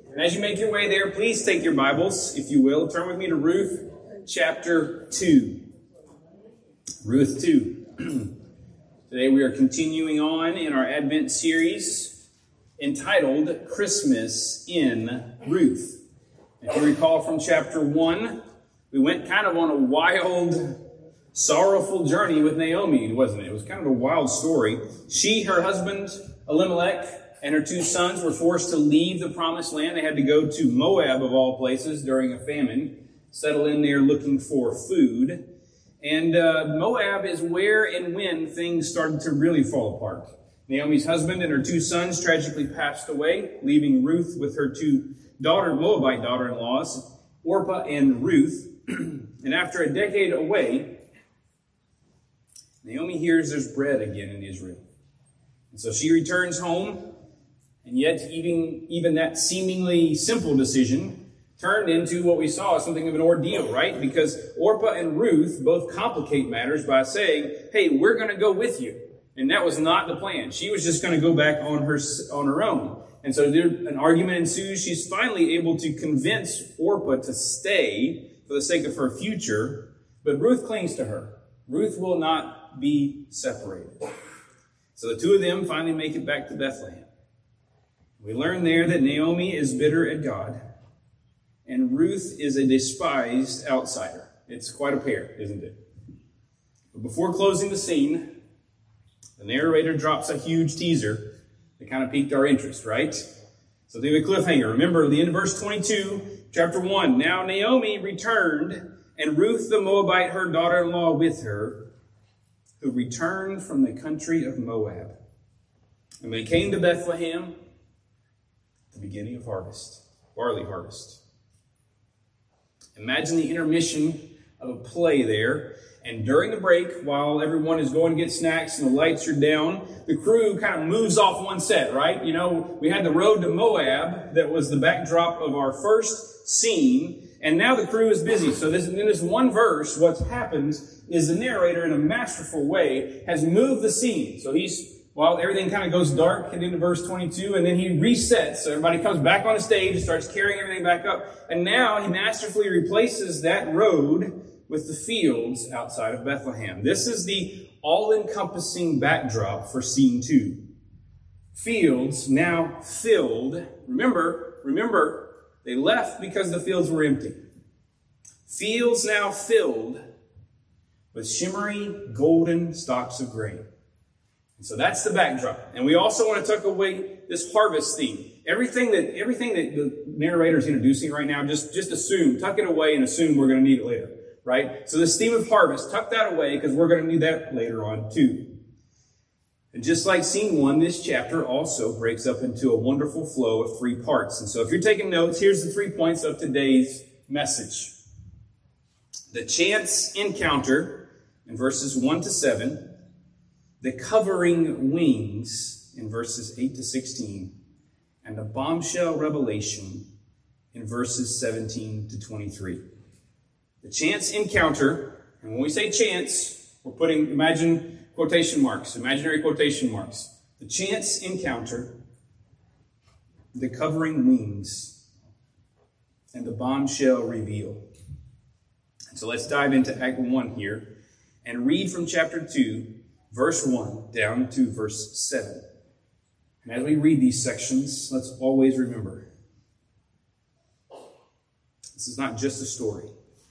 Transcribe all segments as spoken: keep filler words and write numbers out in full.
And as you make your way there, please take your Bibles, if you will. Turn with me to Ruth chapter two. Ruth two. Today we are continuing on in our Advent series entitled Christmas in Ruth. If you recall from chapter one, we went kind of on a wild, sorrowful journey with Naomi, wasn't it? It was kind of a wild story. She, her husband, Elimelech, and her two sons were forced to leave the promised land. They had to go to Moab, of all places, during a famine, settle in there looking for food. And uh, Moab is where and when things started to really fall apart. Naomi's husband and her two sons tragically passed away, leaving Ruth with her two daughter, Moabite daughter-in-laws, Orpah and Ruth. And after a decade away, Naomi hears there's bread again in Israel. And so she returns home. And yet, even, even that seemingly simple decision turned into what we saw as something of an ordeal, right? Because Orpah and Ruth both complicate matters by saying, hey, we're going to go with you. And that was not the plan. She was just going to go back on her, on her own. And so there, an argument ensues. She's finally able to convince Orpah to stay for the sake of her future. But Ruth clings to her. Ruth will not be separated. So the two of them finally make it back to Bethlehem. We learn there that Naomi is bitter at God, and Ruth is a despised outsider. It's quite a pair, isn't it? But before closing the scene, the narrator drops a huge teaser that kind of piqued our interest, right? So the cliffhanger. Remember, the end of verse twenty-two, chapter one. Now Naomi returned, and Ruth the Moabite, her daughter-in-law, with her, who returned from the country of Moab. And they came to Bethlehem, the beginning of harvest, barley harvest. Imagine the intermission of a play there. And during the break, while everyone is going to get snacks and the lights are down, the crew kind of moves off one set, right? You know, we had the road to Moab that was the backdrop of our first scene. And now the crew is busy. So this, in this one verse, what's happened is the narrator, in a masterful way, has moved the scene. So he's While everything kind of goes dark and into verse twenty-two, and then he resets. So everybody comes back on the stage and starts carrying everything back up. And now he masterfully replaces that road with the fields outside of Bethlehem. This is the all-encompassing backdrop for scene two. Fields now filled. Remember, remember, they left because the fields were empty. Fields now filled with shimmery golden stalks of grain. So that's the backdrop. And we also want to tuck away this harvest theme. Everything that everything that the narrator is introducing right now, just, just assume, tuck it away and assume we're going to need it later, right? So this theme of harvest, tuck that away because we're going to need that later on too. And just like scene one, this chapter also breaks up into a wonderful flow of three parts. And so if you're taking notes, here's the three points of today's message. The chance encounter in verses one to seven. The covering wings in verses eight to sixteen, and the bombshell revelation in verses seventeen to twenty-three. The chance encounter, and when we say chance, we're putting, imagine quotation marks, imaginary quotation marks. The chance encounter, the covering wings, and the bombshell reveal. And so let's dive into Act one here and read from chapter two, verse one down to verse seven. And as we read these sections, let's always remember, this is not just a story.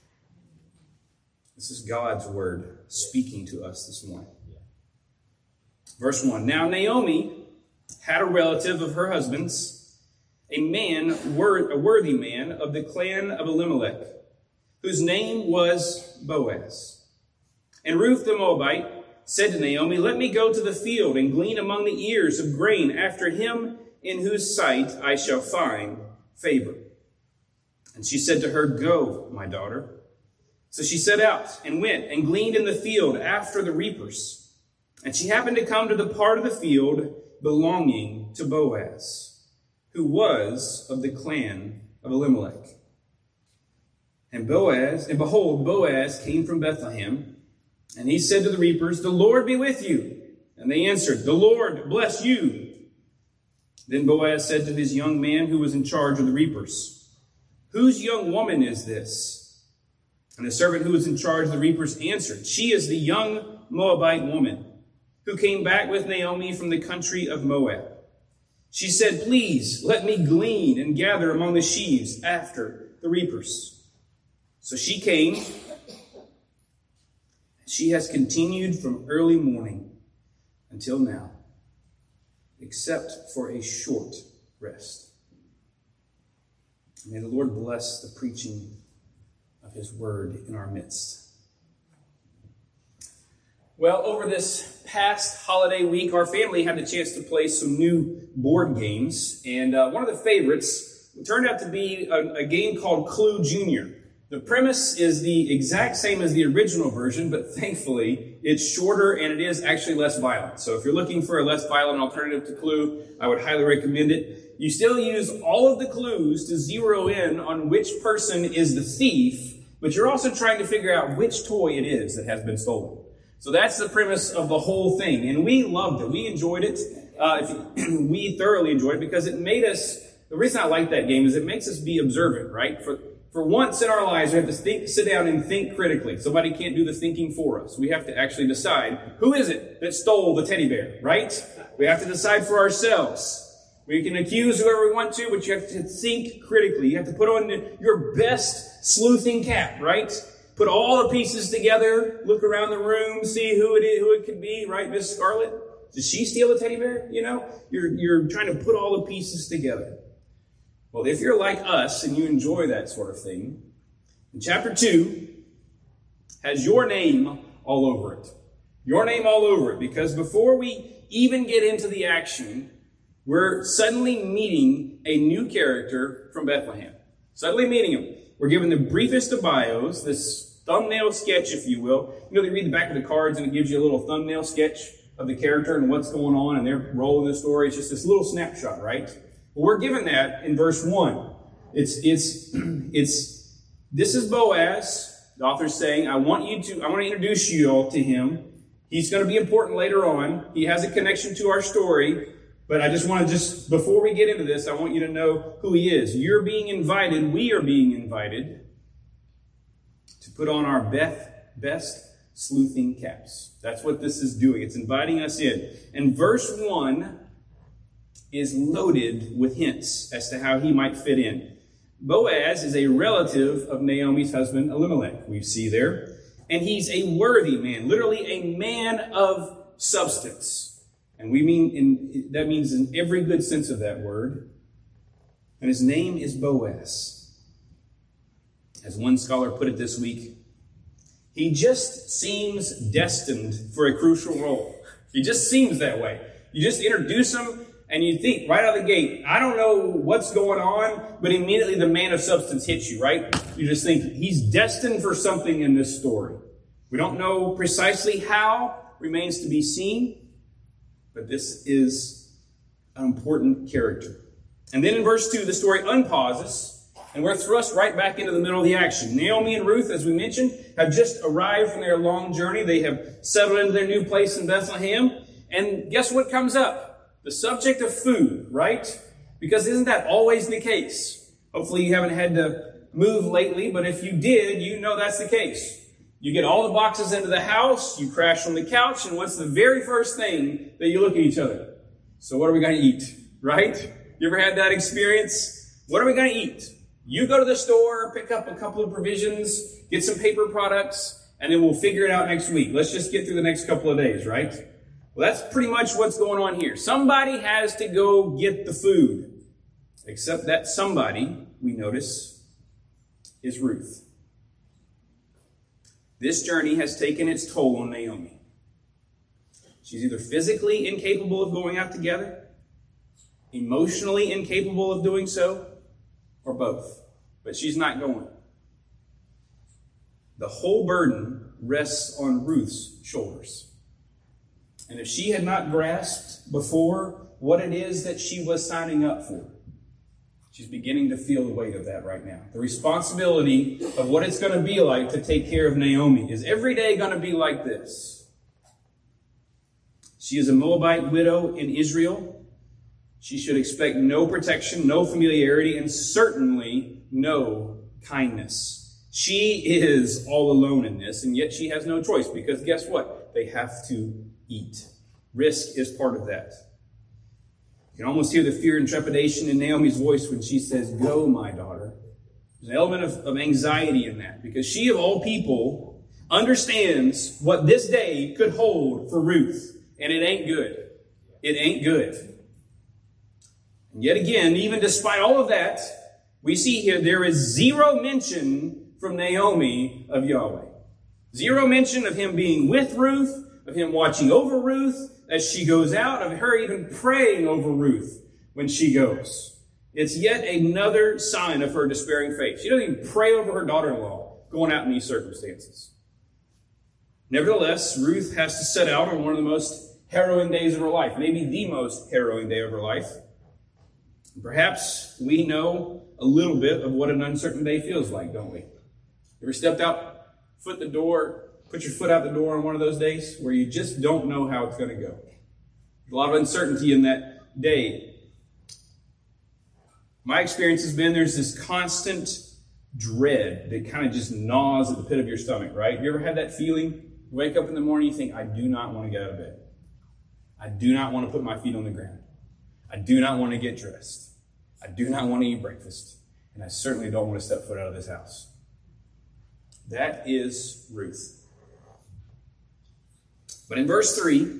This is God's word speaking to us this morning. Verse one, now Naomi had a relative of her husband's, a man, a worthy man of the clan of Elimelech, whose name was Boaz. And Ruth the Moabite said to Naomi, let me go to the field and glean among the ears of grain after him in whose sight I shall find favor. And she said to her, go, my daughter. So she set out and went and gleaned in the field after the reapers. And she happened to come to the part of the field belonging to Boaz, who was of the clan of Elimelech. And Boaz, and behold, Boaz came from Bethlehem, and he said to the reapers, the Lord be with you. And they answered, the Lord bless you. Then Boaz said to his young man who was in charge of the reapers, "Whose young woman is this?" And the servant who was in charge of the reapers answered, "She is the young Moabite woman who came back with Naomi from the country of Moab. She said, 'Please let me glean and gather among the sheaves after the reapers.' So she came. She has continued from early morning until now, except for a short rest." May the Lord bless the preaching of his word in our midst. Well, over this past holiday week, our family had the chance to play some new board games. And uh, one of the favorites turned out to be a, a game called Clue Junior. The premise is the exact same as the original version, but thankfully it's shorter and it is actually less violent. So if you're looking for a less violent alternative to Clue, I would highly recommend it. You still use all of the clues to zero in on which person is the thief, but you're also trying to figure out which toy it is that has been stolen. So that's the premise of the whole thing. And we loved it. We enjoyed it. Uh, if you, we thoroughly enjoyed it because it made us, the reason I like that game is it makes us be observant, right? For For once in our lives, we have to think, sit down and think critically. Somebody can't do the thinking for us. We have to actually decide, who is it that stole the teddy bear, right? We have to decide for ourselves. We can accuse whoever we want to, but you have to think critically. You have to put on your best sleuthing cap, right? Put all the pieces together, look around the room, see who it is, who it could be, right, Miss Scarlett? Did she steal the teddy bear? You know, you're, you're trying to put all the pieces together. Well, if you're like us and you enjoy that sort of thing, chapter two has your name all over it. Your name all over it, because before we even get into the action, we're suddenly meeting a new character from Bethlehem. Suddenly meeting him. We're given the briefest of bios, this thumbnail sketch, if you will. You know, they read the back of the cards and it gives you a little thumbnail sketch of the character and what's going on and their role in the story. It's just this little snapshot, right? Well, we're given that in verse one. It's, it's, it's, this is Boaz. The author's saying, I want you to, I want to introduce you all to him. He's going to be important later on. He has a connection to our story. But I just want to just, before we get into this, I want you to know who he is. You're being invited, we are being invited to put on our best, best sleuthing caps. That's what this is doing. It's inviting us in. And verse one is loaded with hints as to how he might fit in. Boaz is a relative of Naomi's husband Elimelech, we see there. And he's a worthy man, literally a man of substance. And we mean, in, that means in every good sense of that word. And his name is Boaz. As one scholar put it this week, he just seems destined for a crucial role. He just seems that way. You just introduce him and you think right out of the gate, I don't know what's going on, but immediately the man of substance hits you, right? You just think he's destined for something in this story. We don't know precisely how, remains to be seen. But this is an important character. And then in verse two, the story unpauses, and we're thrust right back into the middle of the action. Naomi and Ruth, as we mentioned, have just arrived from their long journey. They have settled into their new place in Bethlehem. And guess what comes up? The subject of food, right? Because isn't that always the case? Hopefully you haven't had to move lately, but if you did, you know that's the case. You get all the boxes into the house, you crash on the couch, and what's the very first thing that you look at each other? So what are we going to eat, right? You ever had that experience? What are we going to eat? You go to the store, pick up a couple of provisions, get some paper products, and then we'll figure it out next week. Let's just get through the next couple of days, right? Well, that's pretty much what's going on here. Somebody has to go get the food. Except that somebody, we notice, is Ruth. This journey has taken its toll on Naomi. She's either physically incapable of going out together, emotionally incapable of doing so, or both. But she's not going. The whole burden rests on Ruth's shoulders. And if she had not grasped before what it is that she was signing up for, she's beginning to feel the weight of that right now. The responsibility of what it's going to be like to take care of Naomi. Is every day going to be like this? She is a Moabite widow in Israel. She should expect no protection, no familiarity, and certainly no kindness. She is all alone in this, and yet she has no choice because guess what? They have to eat. Risk is part of that. You can almost hear the fear and trepidation in Naomi's voice when she says, "Go, my daughter." There's an element of, of anxiety in that because she, of all people, understands what this day could hold for Ruth, and it ain't good. It ain't good. And yet again, even despite all of that, we see here there is zero mention from Naomi of Yahweh. Zero mention of him being with Ruth, of him watching over Ruth as she goes out, of her even praying over Ruth when she goes. It's yet another sign of her despairing faith. She doesn't even pray over her daughter-in-law going out in these circumstances. Nevertheless, Ruth has to set out on one of the most harrowing days of her life, maybe the most harrowing day of her life. Perhaps we know a little bit of what an uncertain day feels like, don't we? You ever stepped out, foot the door, put your foot out the door on one of those days where you just don't know how it's going to go? There's a lot of uncertainty in that day. My experience has been there's this constant dread that kind of just gnaws at the pit of your stomach, right? Have you ever had that feeling? You wake up in the morning, you think, I do not want to get out of bed. I do not want to put my feet on the ground. I do not want to get dressed. I do not want to eat breakfast. And I certainly don't want to step foot out of this house. That is Ruth. But in verse three,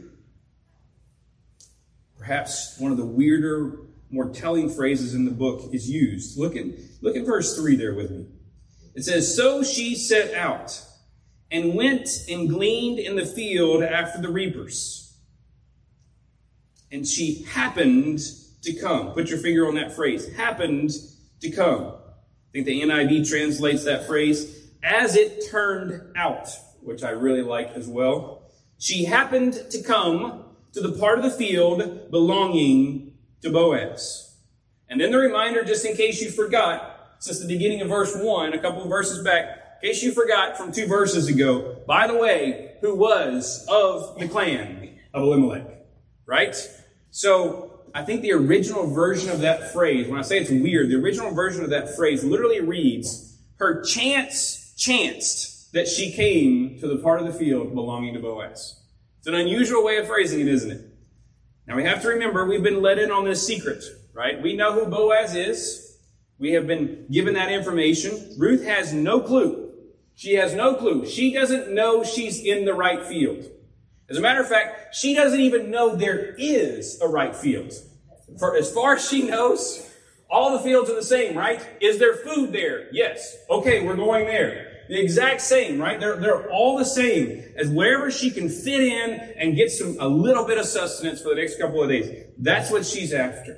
perhaps one of the weirder, more telling phrases in the book is used. Look at, look at verse three there with me. It says, "So she set out and went and gleaned in the field after the reapers. And she happened to come." Put your finger on that phrase. Happened to come. I think the N I V translates that phrase, "as it turned out," which I really like as well. She happened to come to the part of the field belonging to Boaz. And then the reminder, just in case you forgot, since the beginning of verse one, a couple of verses back, in case you forgot from two verses ago, by the way, who was of the clan of Elimelech, right? So I think the original version of that phrase, when I say it's weird, the original version of that phrase literally reads, "Her chance chanced that she came to the part of the field belonging to Boaz." It's an unusual way of phrasing it, isn't it? Now we have to remember, we've been let in on this secret, right? We know who Boaz is. We have been given that information. Ruth has no clue. She has no clue. She doesn't know she's in the right field. As a matter of fact, she doesn't even know there is a right field. For as far as she knows, all the fields are the same, right? Is there food there? Yes. Okay, we're going there. The exact same, right? They're, they're all the same as wherever she can fit in and get some a little bit of sustenance for the next couple of days. That's what she's after.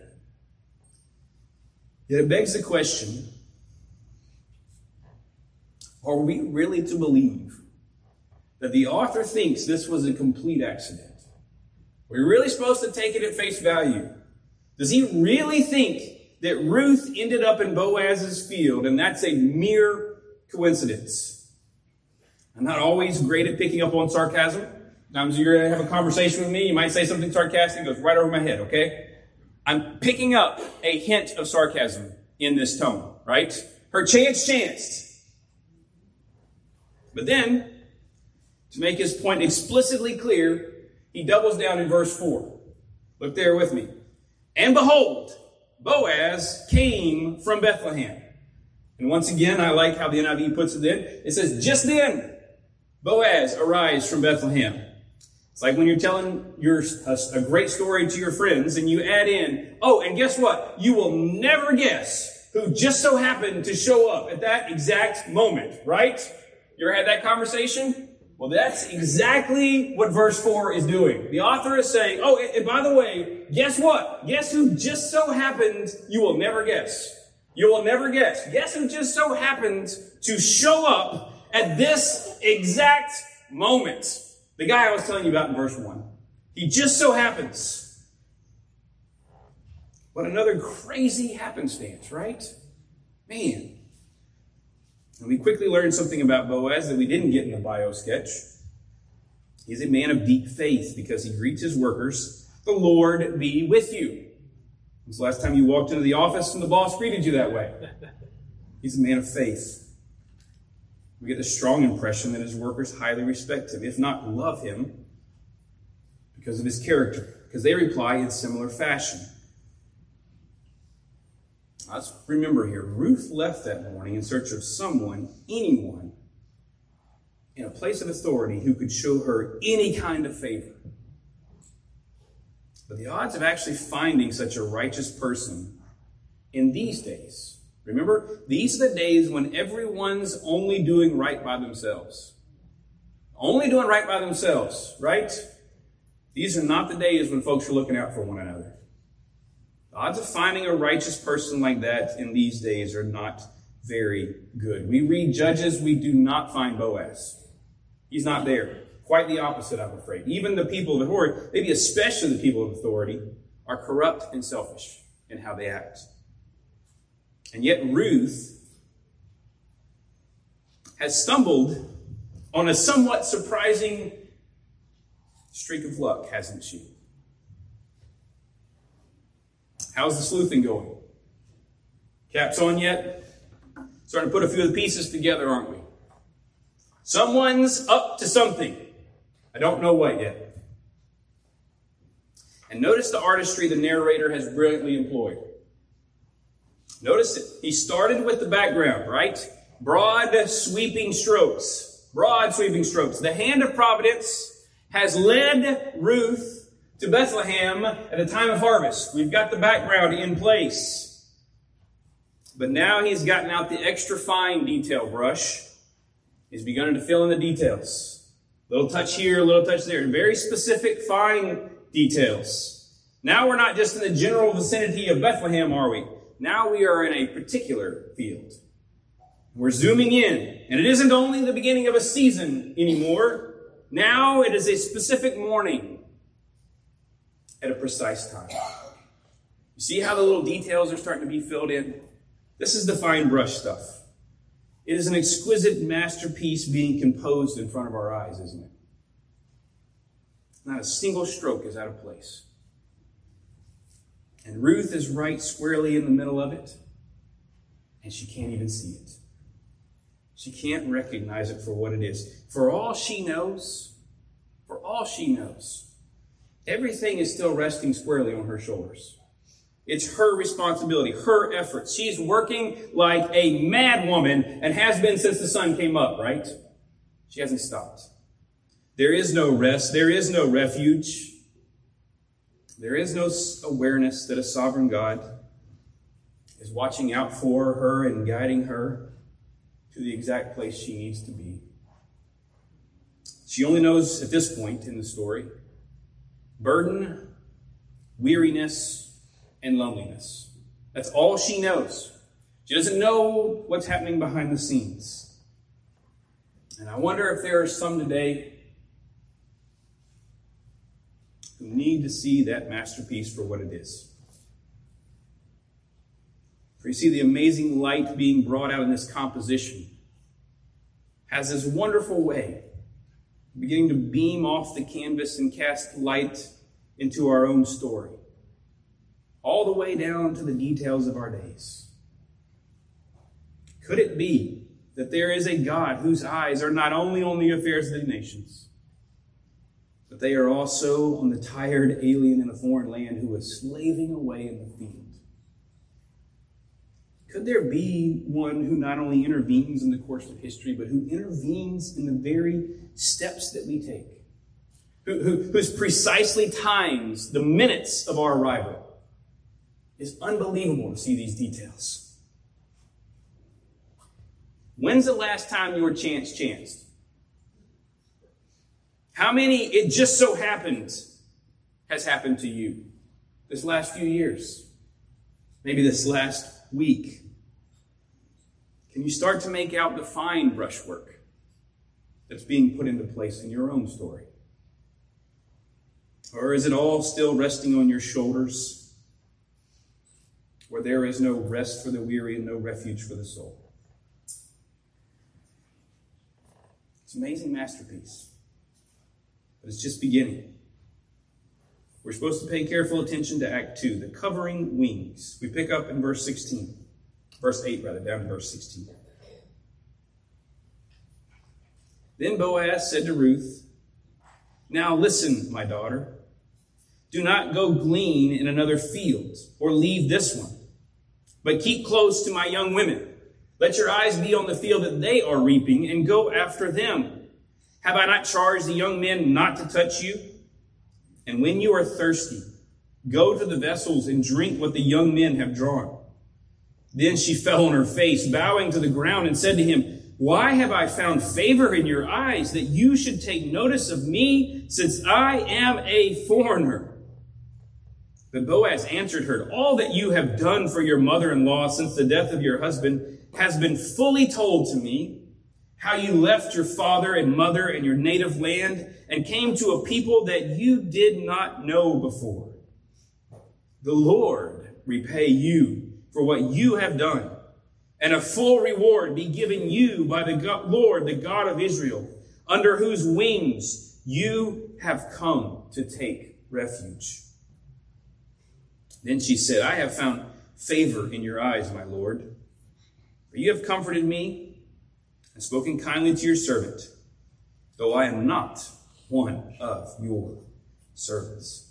Yet it begs the question, are we really to believe that the author thinks this was a complete accident? Are we really supposed to take it at face value? Does he really think that Ruth ended up in Boaz's field and that's a mere coincidence? I'm not always great at picking up on sarcasm. Sometimes you're going to have a conversation with me. You might say something sarcastic. It goes right over my head, okay? I'm picking up a hint of sarcasm in this tone, right? Her chance chanced. But then, to make his point explicitly clear, he doubles down in verse four. Look there with me. "And behold, Boaz came from Bethlehem." And once again, I like how the N I V puts it in. It says, "Just then, Boaz arrives from Bethlehem." It's like when you're telling your a, a great story to your friends and you add in, "Oh, and guess what? You will never guess who just so happened to show up at that exact moment," right? You ever had that conversation? Well, that's exactly what verse four is doing. The author is saying, oh, and, and by the way, guess what? Guess who just so happened you will never guess. You will never guess. Guess who just so happened to show up at this exact moment? The guy I was telling you about in verse one. He just so happens. What another crazy happenstance, right? Man. And we quickly learned something about Boaz that we didn't get in the bio sketch. He's a man of deep faith because he greets his workers, "The Lord be with you." When's the last time you walked into the office and the boss greeted you that way? He's a man of faith. We get the strong impression that his workers highly respect him, if not love him, because of his character, because they reply in similar fashion. Let's remember here, Ruth left that morning in search of someone, anyone, in a place of authority who could show her any kind of favor. But the odds of actually finding such a righteous person in these days, remember, these are the days when everyone's only doing right by themselves. Only doing right by themselves, right? These are not the days when folks are looking out for one another. The odds of finding a righteous person like that in these days are not very good. We read Judges, we do not find Boaz. He's not there. Quite the opposite, I'm afraid. Even the people of authority, maybe especially the people of authority, are corrupt and selfish in how they act. And yet Ruth has stumbled on a somewhat surprising streak of luck, hasn't she? How's the sleuthing going? Caps on yet? Starting to put a few of the pieces together, aren't we? Someone's up to something. I don't know what yet. And notice the artistry the narrator has brilliantly employed. Notice it. He started with the background, right? Broad sweeping strokes. Broad sweeping strokes. The hand of providence has led Ruth to Bethlehem at the time of harvest. We've got the background in place. But now he's gotten out the extra fine detail brush. He's begun to fill in the details. Little touch here, a little touch there. Very specific, fine details. Now we're not just in the general vicinity of Bethlehem, are we? Now we are in a particular field. We're zooming in. And it isn't only the beginning of a season anymore. Now it is a specific morning at a precise time. You see how the little details are starting to be filled in? This is the fine brush stuff. It is an exquisite masterpiece being composed in front of our eyes, isn't it? Not a single stroke is out of place. And Ruth is right squarely in the middle of it, and she can't even see it. She can't recognize it for what it is. For all she knows, for all she knows, everything is still resting squarely on her shoulders. It's her responsibility, her effort. She's working like a mad woman and has been since the sun came up, right? She hasn't stopped. There is no rest. There is no refuge. There is no awareness that a sovereign God is watching out for her and guiding her to the exact place she needs to be. She only knows at this point in the story burden, weariness, and loneliness. That's all she knows. She doesn't know what's happening behind the scenes. And I wonder if there are some today who need to see that masterpiece for what it is. For you see, the amazing light being brought out in this composition has this wonderful way of beginning to beam off the canvas and cast light into our own story, all the way down to the details of our days. Could it be that there is a God whose eyes are not only on the affairs of the nations, but they are also on the tired alien in a foreign land who is slaving away in the field? Could there be one who not only intervenes in the course of history, but who intervenes in the very steps that we take? Who, who, whose precisely times the minutes of our arrival? It's unbelievable to see these details. When's the last time your chance chanced? How many it just so happens has happened to you this last few years? Maybe this last week. Can you start to make out the fine brushwork that's being put into place in your own story? Or is it all still resting on your shoulders, where there is no rest for the weary and no refuge for the soul? It's an amazing masterpiece, but it's just beginning. We're supposed to pay careful attention to Act two, the covering wings. We pick up in verse sixteen. Verse eight, rather, down to verse sixteen. Then Boaz said to Ruth, "Now listen, my daughter. Do not go glean in another field or leave this one, but keep close to my young women. Let your eyes be on the field that they are reaping and go after them. Have I not charged the young men not to touch you? And when you are thirsty, go to the vessels and drink what the young men have drawn." Then she fell on her face, bowing to the ground, and said to him, "Why have I found favor in your eyes that you should take notice of me, since I am a foreigner?" But Boaz answered her, "All that you have done for your mother-in-law since the death of your husband has been fully told to me, how you left your father and mother and your native land and came to a people that you did not know before. The Lord repay you for what you have done, and a full reward be given you by the God, Lord, the God of Israel, under whose wings you have come to take refuge." Then she said, "I have found favor in your eyes, my Lord. For you have comforted me and spoken kindly to your servant, though I am not one of your servants."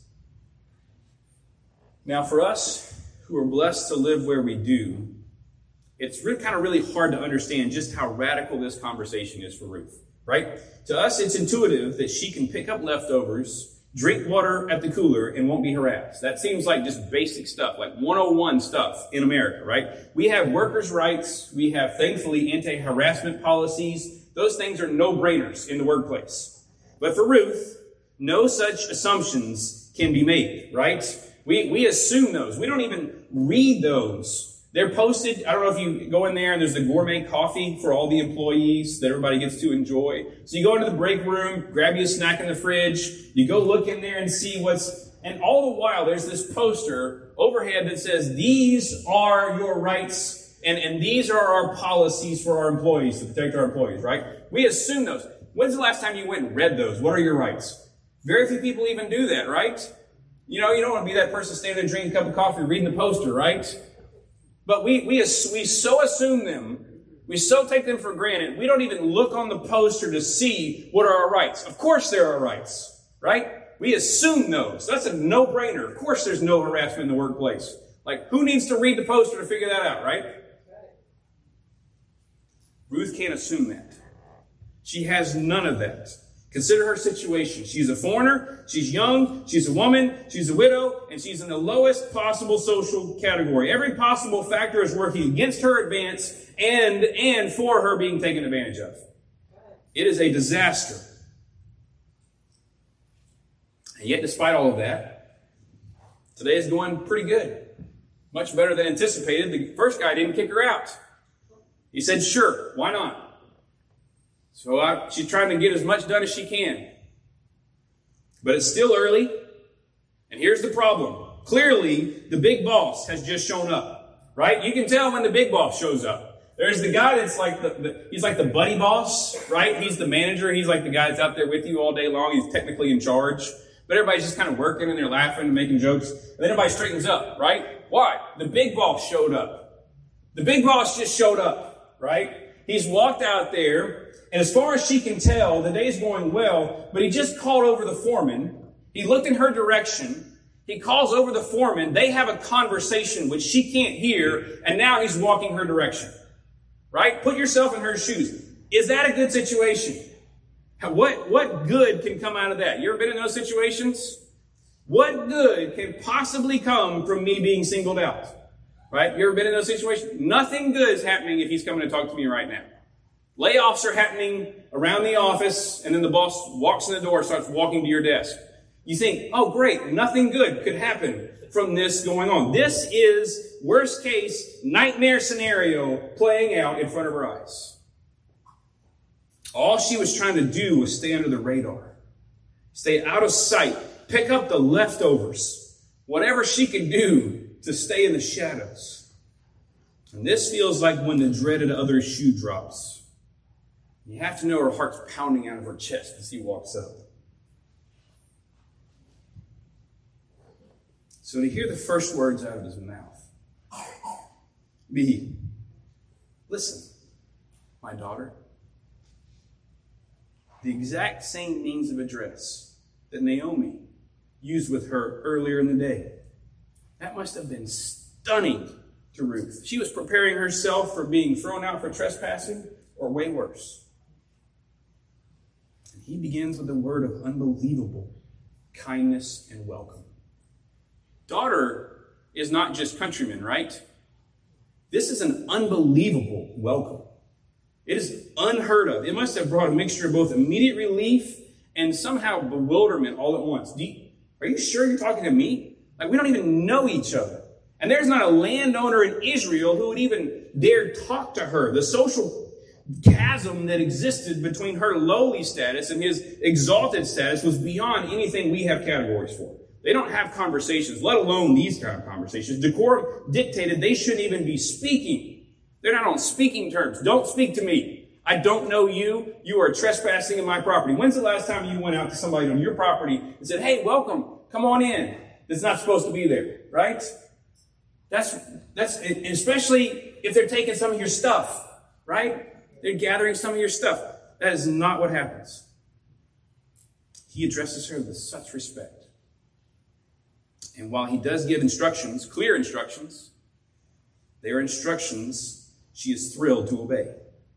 Now, for us who are blessed to live where we do, it's really, kind of really hard to understand just how radical this conversation is for Ruth, right? To us, it's intuitive that she can pick up leftovers, drink water at the cooler, and won't be harassed. That seems like just basic stuff, like one oh one stuff in America, right? We have workers' rights. We have, thankfully, anti-harassment policies. Those things are no-brainers in the workplace. But for Ruth, no such assumptions can be made, right? We, we assume those. We don't even read those. They're posted. I don't know if you go in there and there's the gourmet coffee for all the employees that everybody gets to enjoy. So you go into the break room, grab you a snack in the fridge. You go look in there and see what's, and all the while there's this poster overhead that says, "These are your rights and, and these are our policies for our employees to protect our employees," right? We assume those. When's the last time you went and read those? What are your rights? Very few people even do that, right? You know, you don't want to be that person standing there drinking a cup of coffee, reading the poster, right? But we, we, we so assume them, we so take them for granted, we don't even look on the poster to see what are our rights. Of course there are rights, right? We assume those. That's a no-brainer. Of course there's no harassment in the workplace. Like, who needs to read the poster to figure that out, right? Ruth can't assume that. She has none of that. Consider her situation. She's a foreigner, she's young, she's a woman, she's a widow, and she's in the lowest possible social category. Every possible factor is working against her advance and, and for her being taken advantage of. It is a disaster. And yet, despite all of that, today is going pretty good. Much better than anticipated. The first guy didn't kick her out. He said, "Sure, why not?" So I, she's trying to get as much done as she can. But it's still early. And here's the problem. Clearly, the big boss has just shown up. Right? You can tell when the big boss shows up. There's the guy that's like the, the he's like the buddy boss, right? He's the manager. He's like the guy that's out there with you all day long. He's technically in charge. But everybody's just kind of working and they're laughing and making jokes. And then everybody straightens up, right? Why? The big boss showed up. The big boss just showed up, right? He's walked out there. And as far as she can tell, the day's going well, but he just called over the foreman. He looked in her direction. He calls over the foreman. They have a conversation which she can't hear, and now he's walking her direction. Right? Put yourself in her shoes. Is that a good situation? What, what good can come out of that? You ever been in those situations? What good can possibly come from me being singled out? Right? You ever been in those situations? Nothing good is happening if he's coming to talk to me right now. Layoffs are happening around the office, and then the boss walks in the door and starts walking to your desk. You think, oh, great, nothing good could happen from this going on. This is worst case nightmare scenario playing out in front of her eyes. All she was trying to do was stay under the radar, stay out of sight, pick up the leftovers, whatever she could do to stay in the shadows. And this feels like when the dreaded other shoe drops. You have to know her heart's pounding out of her chest as he walks up. So to hear the first words out of his mouth be, listen, my daughter. The exact same means of address that Naomi used with her earlier in the day. That must have been stunning to Ruth. She was preparing herself for being thrown out for trespassing, or way worse. And he begins with a word of unbelievable kindness and welcome. Daughter is not just countryman, right? This is an unbelievable welcome. It is unheard of. It must have brought a mixture of both immediate relief and somehow bewilderment all at once. Do you, are you sure you're talking to me? Like, we don't even know each other. And there's not a landowner in Israel who would even dare talk to her. The social chasm that existed between her lowly status and his exalted status was beyond anything we have categories for. They don't have conversations, let alone these kind of conversations. Decorum dictated they shouldn't even be speaking. They're not on speaking terms. Don't speak to me. I don't know you. You are trespassing in my property. When's the last time you went out to somebody on your property and said, hey, welcome, come on in? It's not supposed to be there, right? That's, that's, especially if they're taking some of your stuff, right? They're gathering some of your stuff. That is not what happens. He addresses her with such respect. And while he does give instructions, clear instructions, they are instructions she is thrilled to obey.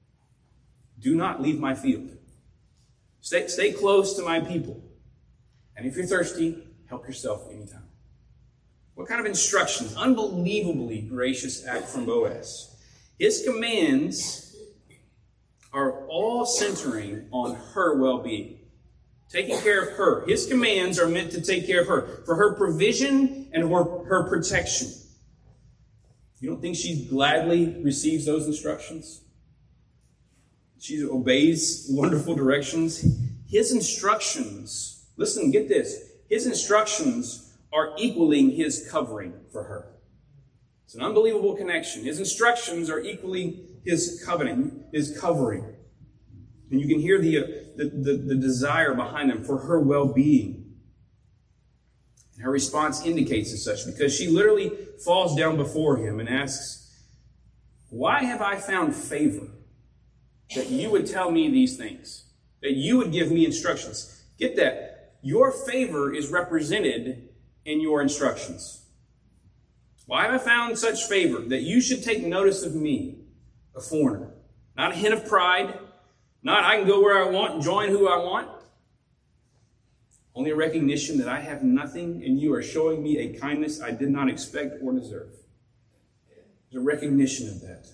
Do not leave my field. Stay, stay close to my people. And if you're thirsty, help yourself anytime. What kind of instructions? Unbelievably gracious act from Boaz. His commands are all centering on her well-being. Taking care of her. His commands are meant to take care of her. For her provision and her, her protection. You don't think she gladly receives those instructions? She obeys wonderful directions. His instructions, listen, get this. His instructions are equaling his covering for her. It's an unbelievable connection. His instructions are equally his covenant, his covering. And you can hear the, uh, the, the, the desire behind them for her well-being. And her response indicates as such, because she literally falls down before him and asks, why have I found favor that you would tell me these things, that you would give me instructions? Get that. Your favor is represented in your instructions. Why have I found such favor that you should take notice of me, a foreigner? Not a hint of pride, not I can go where I want and join who I want. Only a recognition that I have nothing and you are showing me a kindness I did not expect or deserve. There's a recognition of that.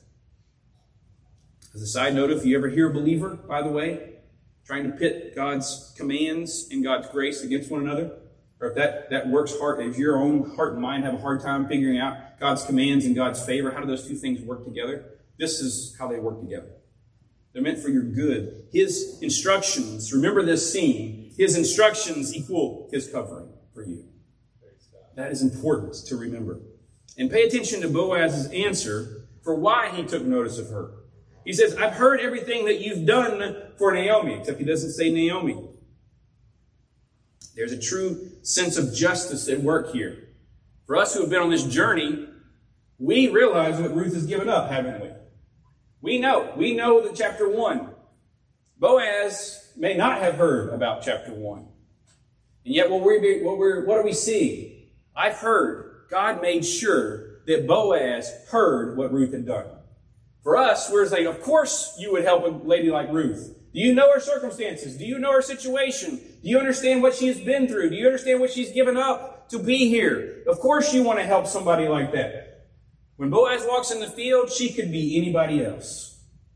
As a side note, if you ever hear a believer, by the way, trying to pit God's commands and God's grace against one another, or if that, that works hard, if your own heart and mind have a hard time figuring out God's commands and God's favor, how do those two things work together? This is how they work together. They're meant for your good. His instructions, remember this scene, his instructions equal his covering for you. That is important to remember. And pay attention to Boaz's answer for why he took notice of her. He says, I've heard everything that you've done for Naomi, except he doesn't say Naomi. There's a true sense of justice at work here. For us who have been on this journey, we realize what Ruth has given up, haven't we? We know. We know that chapter one. Boaz may not have heard about chapter one. And yet what, we, what, we're, what do we see? I've heard. God made sure that Boaz heard what Ruth had done. For us, we're saying, of course you would help a lady like Ruth. Do you know her circumstances? Do you know her situation? Do you understand what she has been through? Do you understand what she's given up to be here? Of course you want to help somebody like that. When Boaz walks in the field, she could be anybody else.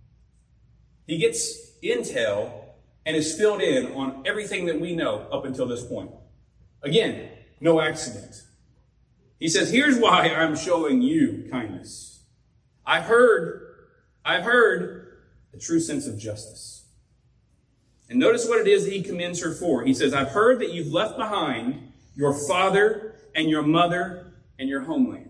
He gets intel and is filled in on everything that we know up until this point. Again, no accident. He says, here's why I'm showing you kindness. I've heard, I've heard a true sense of justice. And notice what it is that he commends her for. He says, I've heard that you've left behind your father and your mother and your homeland.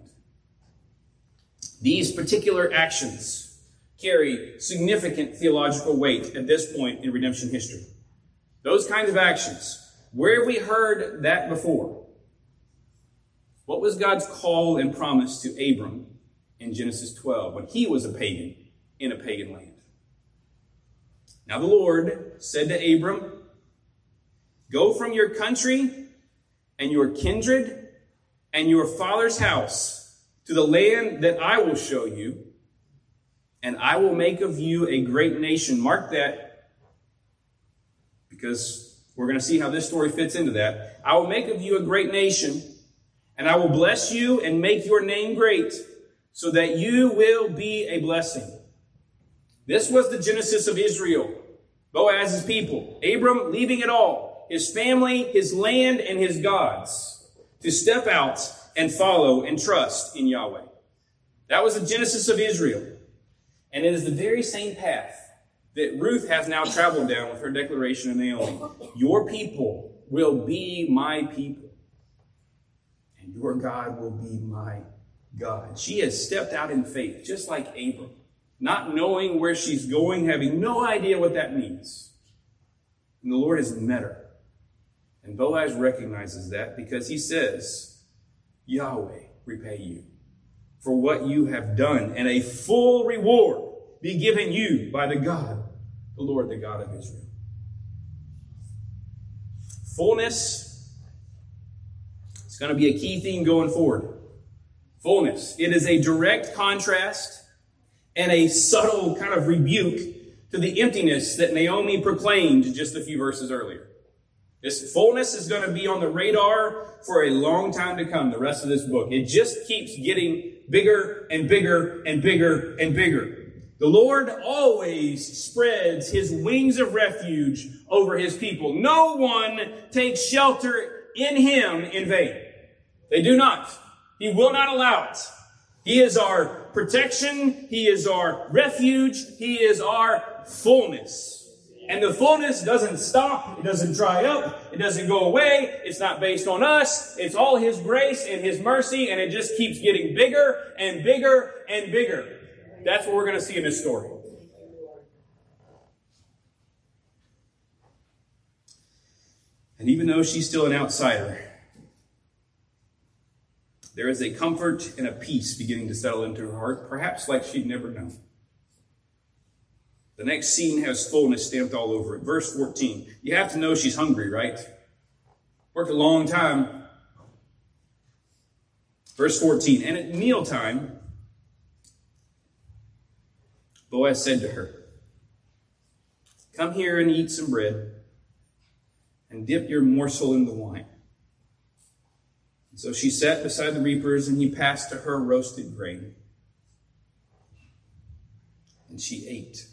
These particular actions carry significant theological weight at this point in redemption history. Those kinds of actions. Where have we heard that before? What was God's call and promise to Abram in Genesis twelve when he was a pagan in a pagan land? Now the Lord said to Abram, go from your country and your kindred and your father's house to the land that I will show you, and I will make of you a great nation. Mark that, because we're going to see how this story fits into that. I will make of you a great nation, and I will bless you and make your name great, so that you will be a blessing. This was the genesis of Israel, Boaz's people. Abram leaving it all, his family, his land, and his gods, to step out and follow and trust in Yahweh. That was the genesis of Israel. And it is the very same path that Ruth has now traveled down with her declaration of Naomi. Your people will be my people, and your God will be my God. She has stepped out in faith, just like Abram, not knowing where she's going, having no idea what that means. And the Lord has met her. And Boaz recognizes that because he says, Yahweh repay you for what you have done, and a full reward be given you by the God, the Lord, the God of Israel. Fullness is going to be a key theme going forward. Fullness. It is a direct contrast and a subtle kind of rebuke to the emptiness that Naomi proclaimed just a few verses earlier. This fullness is going to be on the radar for a long time to come, the rest of this book. It just keeps getting bigger and bigger and bigger and bigger. The Lord always spreads his wings of refuge over his people. No one takes shelter in him in vain. They do not. He will not allow it. He is our protection. He is our refuge. He is our fullness. And the fullness doesn't stop. It doesn't dry up. It doesn't go away. It's not based on us. It's all his grace and his mercy, and it just keeps getting bigger and bigger and bigger. That's what we're going to see in this story. And even though she's still an outsider, there is a comfort and a peace beginning to settle into her heart, perhaps like she'd never known. The next scene has fullness stamped all over it. Verse fourteen. You have to know she's hungry, right? Worked a long time. Verse fourteen. And at mealtime, Boaz said to her, come here and eat some bread, and dip your morsel in the wine. And so she sat beside the reapers, and he passed to her roasted grain. And she ate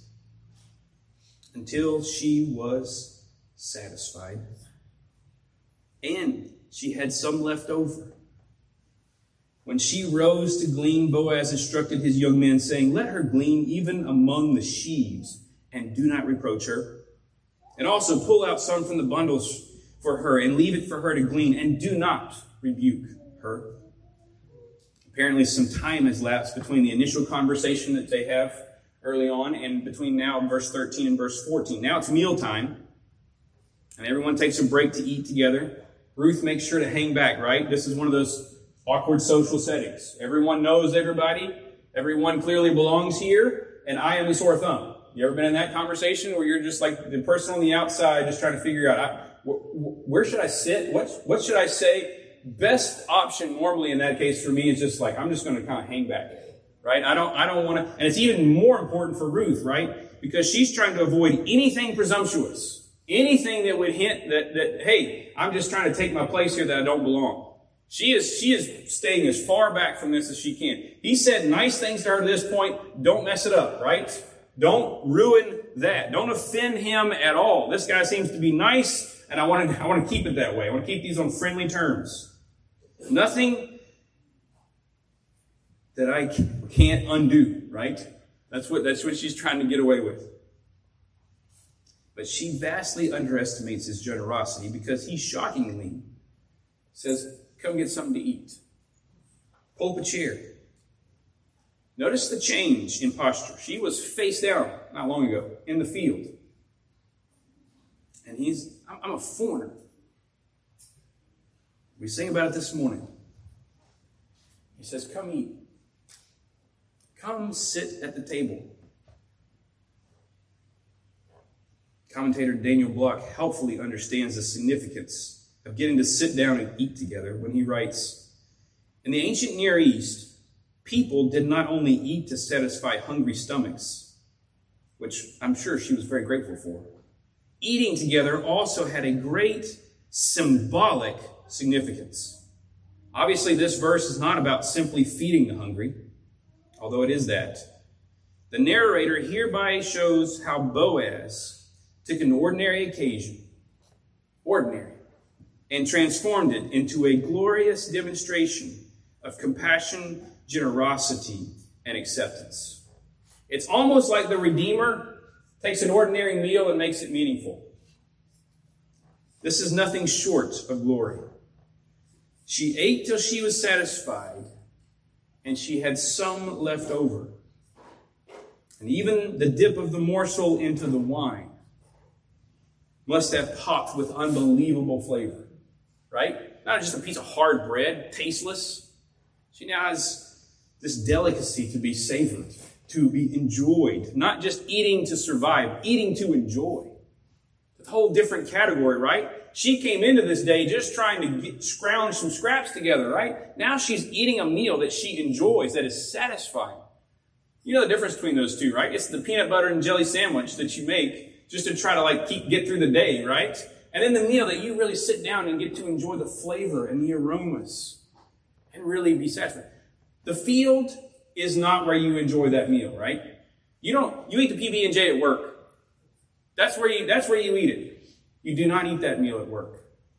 until she was satisfied, and she had some left over. When she rose to glean, Boaz instructed his young men, saying, let her glean even among the sheaves, and do not reproach her. And also pull out some from the bundles for her, and leave it for her to glean, and do not rebuke her. Apparently some time has lapsed between the initial conversation that they have early on and between now verse thirteen and verse fourteen. Now it's mealtime, and everyone takes a break to eat together. Ruth makes sure to hang back, right? This is one of those awkward social settings. Everyone knows everybody. Everyone clearly belongs here, and I am the sore thumb. You ever been in that conversation where you're just like the person on the outside just trying to figure out, I, wh- where should I sit? What, what should I say? Best option normally in that case for me is just like, I'm just going to kind of hang back, right? I don't, I don't want to, and it's even more important for Ruth, right? Because she's trying to avoid anything presumptuous, anything that would hint that, that, hey, I'm just trying to take my place here that I don't belong. She is, she is staying as far back from this as she can. He said nice things to her to this point. Don't mess it up, right? Don't ruin that. Don't offend him at all. This guy seems to be nice, and I want to, I want to keep it that way. I want to keep these on friendly terms. Nothing that I can't undo, right? That's what, that's what she's trying to get away with. But she vastly underestimates his generosity because he shockingly says, come get something to eat. Pull up a chair. Notice the change in posture. She was face down not long ago in the field. And he's, I'm a foreigner. We sing about it this morning. He says, come eat. Come sit at the table. Commentator Daniel Block helpfully understands the significance of getting to sit down and eat together when he writes, in the ancient Near East, people did not only eat to satisfy hungry stomachs, which I'm sure she was very grateful for. Eating together also had a great symbolic significance. Obviously, this verse is not about simply feeding the hungry, although it is that. The narrator hereby shows how Boaz took an ordinary occasion, ordinary, and transformed it into a glorious demonstration of compassion, generosity, and acceptance. It's almost like the Redeemer takes an ordinary meal and makes it meaningful. This is nothing short of glory. She ate till she was satisfied, and she had some left over. And even the dip of the morsel into the wine must have popped with unbelievable flavor, right? Not just a piece of hard bread, tasteless. She now has this delicacy to be savored, to be enjoyed, not just eating to survive, eating to enjoy. It's a whole different category, right? She came into this day just trying to get, scrounge some scraps together, right? Now she's eating a meal that she enjoys, that is satisfying. You know the difference between those two, right? It's the peanut butter and jelly sandwich that you make just to try to like keep get through the day, right? And then the meal that you really sit down and get to enjoy the flavor and the aromas and really be satisfied. The field is not where you enjoy that meal, right? You don't, you eat the P B and J at work. That's where you, that's where you eat it. You do not eat that meal at work.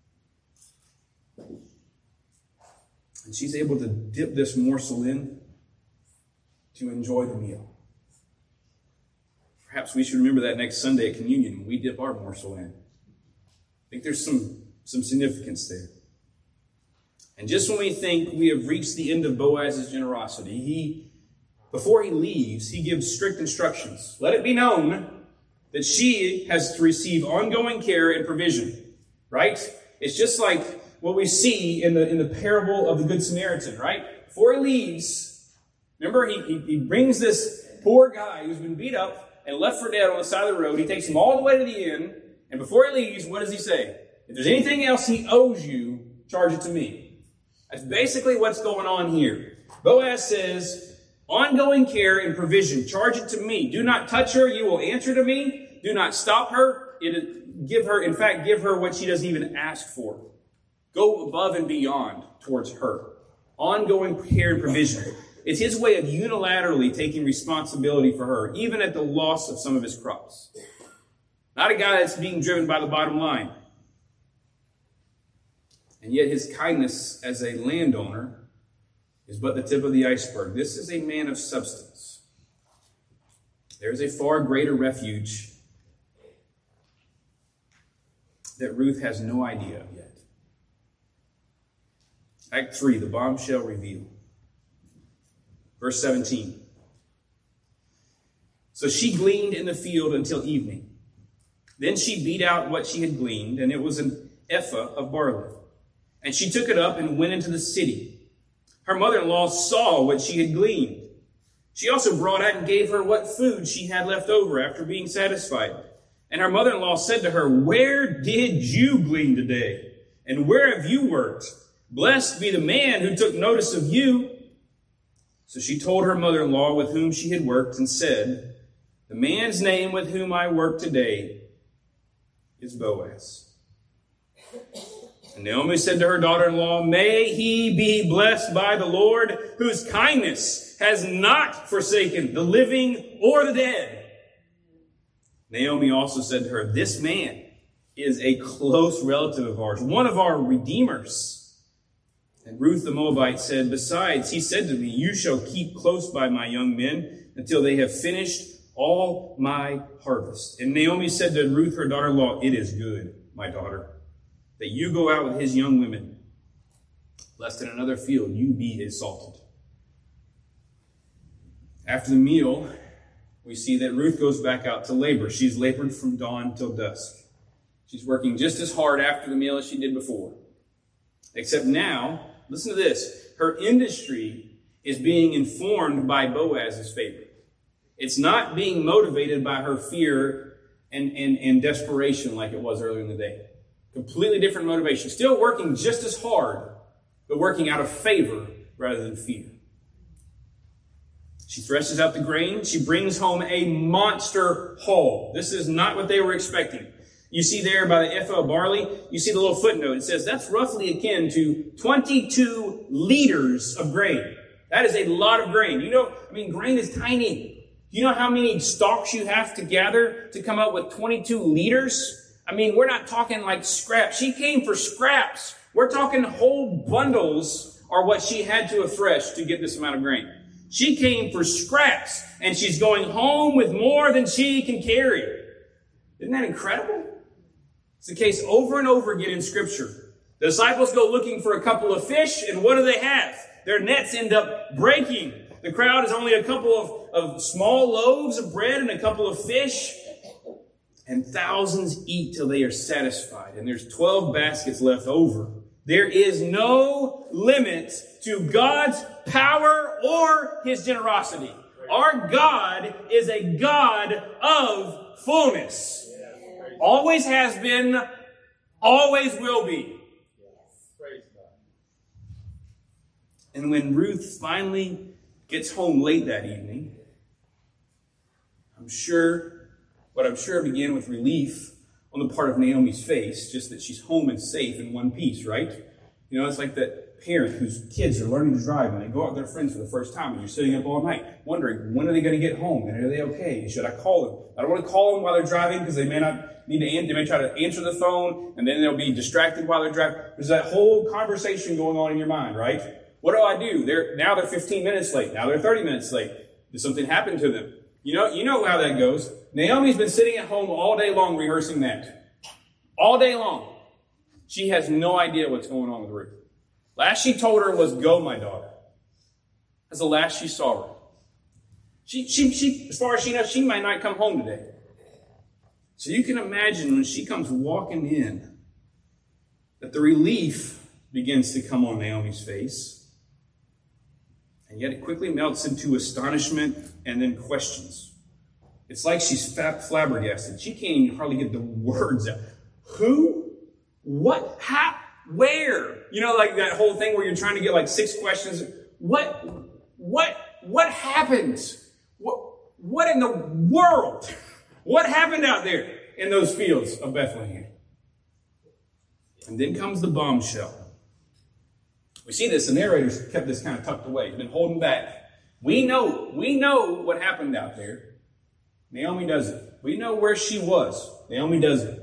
And she's able to dip this morsel in to enjoy the meal. Perhaps we should remember that next Sunday at communion when we dip our morsel in. I think there's some, some significance there. And just when we think we have reached the end of Boaz's generosity, he, before he leaves, he gives strict instructions. Let it be known that she has to receive ongoing care and provision, right? It's just like what we see in the, in the parable of the Good Samaritan, right? Before he leaves, remember, he, he, he brings this poor guy who's been beat up and left for dead on the side of the road. He takes him all the way to the inn, and before he leaves, what does he say? If there's anything else he owes you, charge it to me. That's basically what's going on here. Boaz says, ongoing care and provision, charge it to me. Do not touch her, you will answer to me. Do not stop her. It, give her, in fact, give her what she doesn't even ask for. Go above and beyond towards her. Ongoing care and provision. It's his way of unilaterally taking responsibility for her, even at the loss of some of his crops. Not a guy that's being driven by the bottom line. And yet his kindness as a landowner is but the tip of the iceberg. This is a man of substance. There is a far greater refuge that Ruth has no idea of yet. Act three, the bombshell reveal. Verse seventeen. So she gleaned in the field until evening. Then she beat out what she had gleaned, and it was an ephah of barley. And she took it up and went into the city. Her mother-in-law saw what she had gleaned. She also brought out and gave her what food she had left over after being satisfied. And her mother-in-law said to her, where did you glean today? And where have you worked? Blessed be the man who took notice of you. So she told her mother-in-law with whom she had worked and said, the man's name with whom I work today is Boaz. And Naomi said to her daughter-in-law, may he be blessed by the Lord, whose kindness has not forsaken the living or the dead. Naomi also said to her, this man is a close relative of ours, one of our redeemers. And Ruth the Moabite said, besides, he said to me, you shall keep close by my young men until they have finished all my harvest. And Naomi said to Ruth, her daughter-in-law, it is good, my daughter, that you go out with his young women, lest in another field you be assaulted. After the meal, we see that Ruth goes back out to labor. She's labored from dawn till dusk. She's working just as hard after the meal as she did before. Except now, listen to this, her industry is being informed by Boaz's favor. It's not being motivated by her fear and, and, and desperation like it was earlier in the day. Completely different motivation. Still working just as hard, but working out of favor rather than fear. She threshes out the grain. She brings home a monster haul. This is not what they were expecting. You see there by the ephah of barley, you see the little footnote. It says that's roughly akin to twenty-two liters of grain. That is a lot of grain. You know, I mean, grain is tiny. You know how many stalks you have to gather to come up with twenty-two liters? I mean, we're not talking like scraps. She came for scraps. We're talking whole bundles are what she had to have threshed to get this amount of grain. She came for scraps, and she's going home with more than she can carry. Isn't that incredible? It's the case over and over again in Scripture. The disciples go looking for a couple of fish, and what do they have? Their nets end up breaking. The crowd is only a couple of, of small loaves of bread and a couple of fish. And thousands eat till they are satisfied. And there's twelve baskets left over. There is no limit to God's power or His generosity. Our God is a God of fullness. Always has been, always will be. And when Ruth finally gets home late that evening, I'm sure, what I'm sure began with relief on the part of Naomi's face, just that she's home and safe in one piece, right? You know, it's like that parent whose kids are learning to drive and they go out with their friends for the first time and you're sitting up all night wondering, when are they going to get home? And are they okay? Should I call them? I don't want to call them while they're driving because they may not need to, an- they may try to answer the phone and then they'll be distracted while they're driving. There's that whole conversation going on in your mind, right? What do I do? They're, now they're fifteen minutes late. Now they're thirty minutes late. Did something happen to them? You know, you know how that goes. Naomi's been sitting at home all day long rehearsing that. All day long. She has no idea what's going on with Ruth. Last she told her was, "Go, my daughter." That's the last she saw her. She, she, she, as far as she knows, she might not come home today. So you can imagine when she comes walking in, that the relief begins to come on Naomi's face. And yet it quickly melts into astonishment and then questions. It's like she's fab- flabbergasted. She can't even hardly get the words out. Who? What? How? Where? You know, like that whole thing where you're trying to get like six questions. What? What? What happened? What? What in the world? What happened out there in those fields of Bethlehem? And then comes the bombshell. We see this, the narrator's kept this kind of tucked away. He's been holding back. We know, we know what happened out there. Naomi doesn't. We know where she was. Naomi doesn't.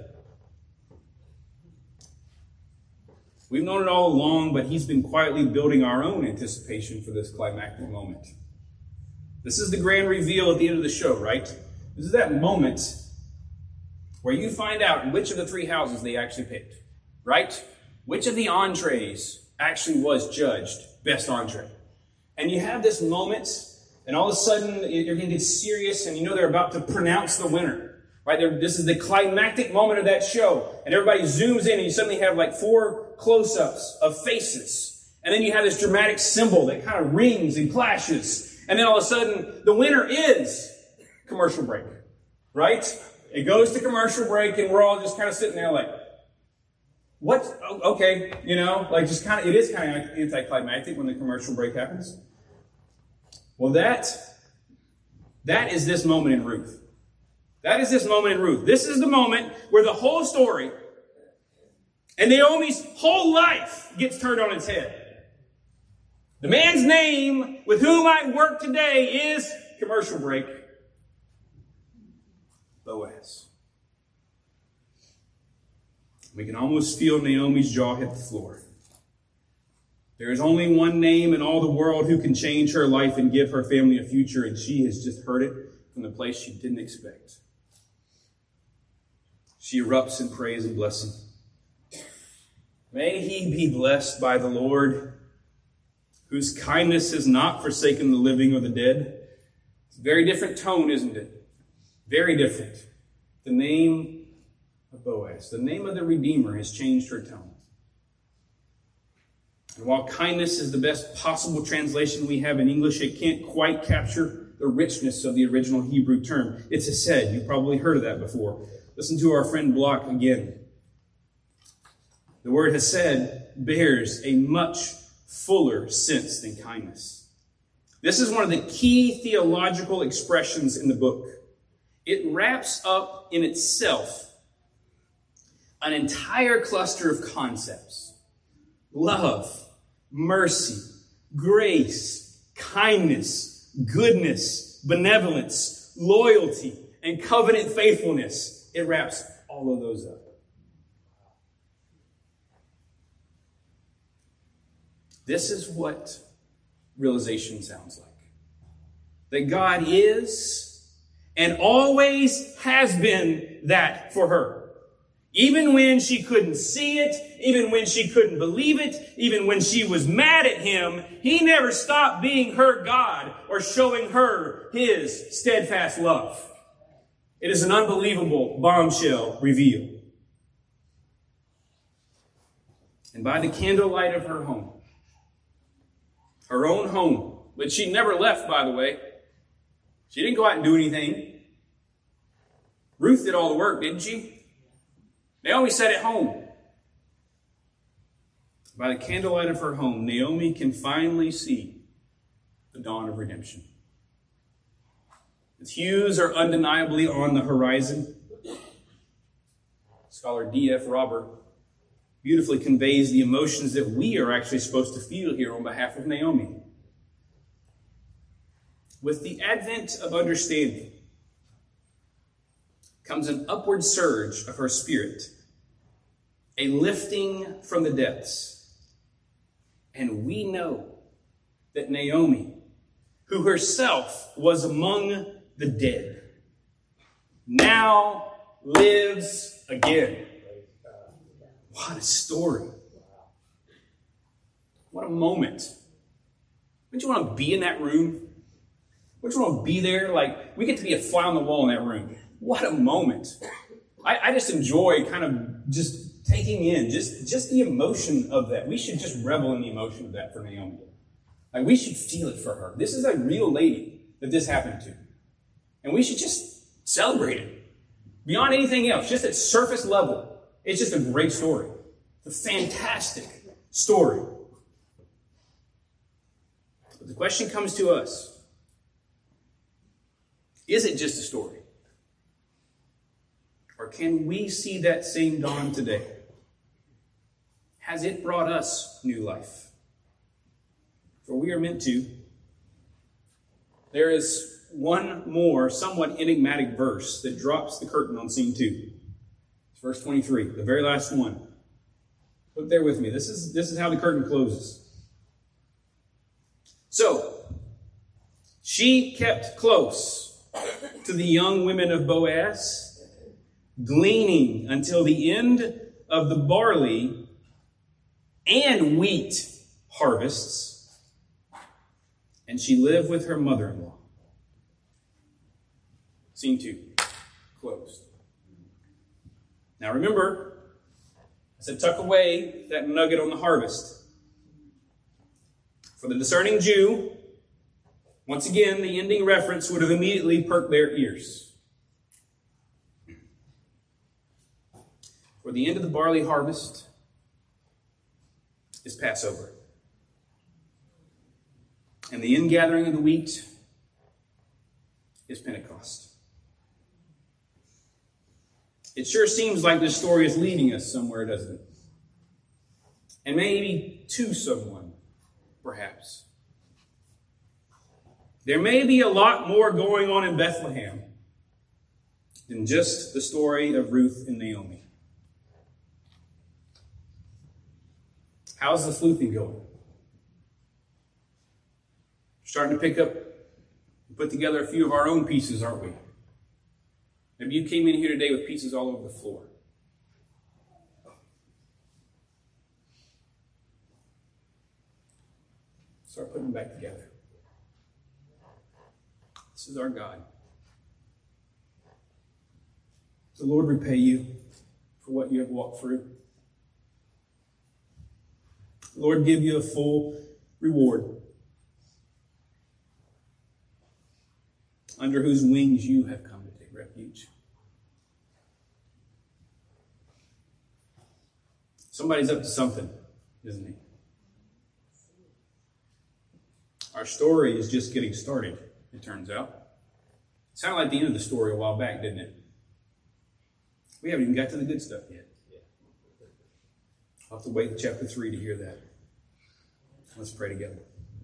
We've known it all along, but he's been quietly building our own anticipation for this climactic moment. This is the grand reveal at the end of the show, right? This is that moment where you find out which of the three houses they actually picked, right? Which of the entrees actually was judged best entree. And you have this moment, and all of a sudden everything gets serious, and you know they're about to pronounce the winner. Right? They're, this is the climactic moment of that show. And everybody zooms in, and you suddenly have like four close-ups of faces. And then you have this dramatic symbol that kind of rings and clashes. And then all of a sudden, the winner is commercial break. Right? It goes to commercial break, and we're all just kind of sitting there like, what? Oh, okay, you know, like just kind of, it is kind of anticlimactic when the commercial break happens. Well, that, that is this moment in Ruth. That is this moment in Ruth. This is the moment where the whole story and Naomi's whole life gets turned on its head. The man's name with whom I work today is, commercial break, Boaz. We can almost feel Naomi's jaw hit the floor. There is only one name in all the world who can change her life and give her family a future, and she has just heard it from the place she didn't expect. She erupts in praise and blessing. May he be blessed by the Lord, whose kindness has not forsaken the living or the dead. It's a very different tone, isn't it? Very different. The name of Boaz, the name of the Redeemer, has changed her tone. And while kindness is the best possible translation we have in English, it can't quite capture the richness of the original Hebrew term. It's hesed. You've probably heard of that before. Listen to our friend Block again. The word hesed bears a much fuller sense than kindness. This is one of the key theological expressions in the book. It wraps up in itself an entire cluster of concepts. Love, mercy, grace, kindness, goodness, benevolence, loyalty, and covenant faithfulness. It wraps all of those up. This is what realization sounds like. That God is and always has been that for her. Even when she couldn't see it, even when she couldn't believe it, even when she was mad at him, he never stopped being her God or showing her his steadfast love. It is an unbelievable bombshell reveal. And by the candlelight of her home, her own home, but she never left, by the way. She didn't go out and do anything. Ruth did all the work, didn't she? Naomi sat at home. By the candlelight of her home, Naomi can finally see the dawn of redemption. Its hues are undeniably on the horizon. Scholar D F Robert beautifully conveys the emotions that we are actually supposed to feel here on behalf of Naomi. With the advent of understanding comes an upward surge of her spirit, a lifting from the depths. And we know that Naomi, who herself was among the dead, now lives again. What a story. What a moment. Wouldn't you want to be in that room? Wouldn't you want to be there? Like, we get to be a fly on the wall in that room. What a moment. I, I just enjoy kind of just taking in just, just the emotion of that. We should just revel in the emotion of that for Naomi. Like, we should feel it for her. This is a real lady that this happened to. And we should just celebrate it. Beyond anything else, just at surface level. It's just a great story. It's a fantastic story. But the question comes to us. Is it just a story? Or can we see that same dawn today? Has it brought us new life? For we are meant to. There is one more somewhat enigmatic verse that drops the curtain on scene two. It's verse twenty-three, the very last one. Look there with me. This is, this is how the curtain closes. So, she kept close to the young women of Boaz, gleaning until the end of the barley and wheat harvests, and she lived with her mother-in-law. Scene two, closed. Now remember, I said tuck away that nugget on the harvest. For the discerning Jew, once again, the ending reference would have immediately perked their ears. For the end of the barley harvest is Passover. And the ingathering of the wheat is Pentecost. It sure seems like this story is leading us somewhere, doesn't it? And maybe to someone, perhaps. There may be a lot more going on in Bethlehem than just the story of Ruth and Naomi. How's the sleuthing going? Starting to pick up and put together a few of our own pieces, aren't we? Maybe you came in here today with pieces all over the floor. Start putting them back together. This is our God. The Lord repay you for what you have walked through. Lord, give you a full reward. Under whose wings you have come to take refuge. Somebody's up to something, isn't he? Our story is just getting started, it turns out. It sounded like the end of the story a while back, didn't it? We haven't even got to the good stuff yet. I'll have to wait to chapter three to hear that. Let's pray together.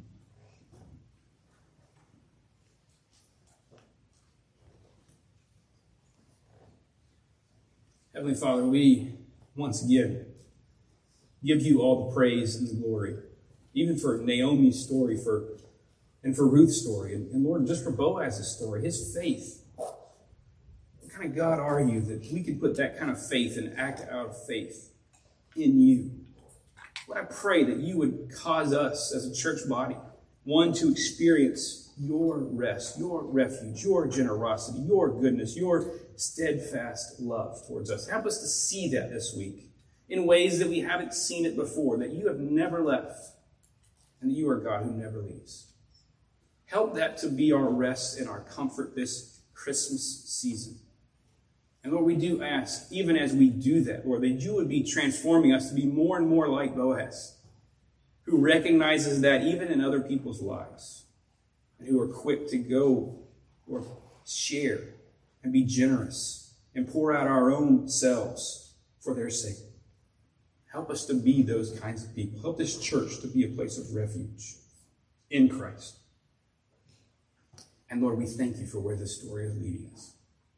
Heavenly Father, we once again give you all the praise and the glory, even for Naomi's story, for and for Ruth's story, and, and Lord, just for Boaz's story, his faith. What kind of God are you that we can put that kind of faith and act out of faith in you? Lord, I pray that you would cause us as a church body, one, to experience your rest, your refuge, your generosity, your goodness, your steadfast love towards us. Help us to see that this week in ways that we haven't seen it before, that you have never left, and that you are God who never leaves. Help that to be our rest and our comfort this Christmas season. And Lord, we do ask, even as we do that, Lord, that you would be transforming us to be more and more like Boaz, who recognizes that even in other people's lives, and who are quick to go or share and be generous and pour out our own selves for their sake. Help us to be those kinds of people. Help this church to be a place of refuge in Christ. And Lord, we thank you for where this story is leading us.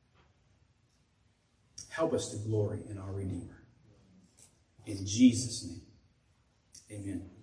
Help us to glory in our Redeemer. In Jesus' name, amen.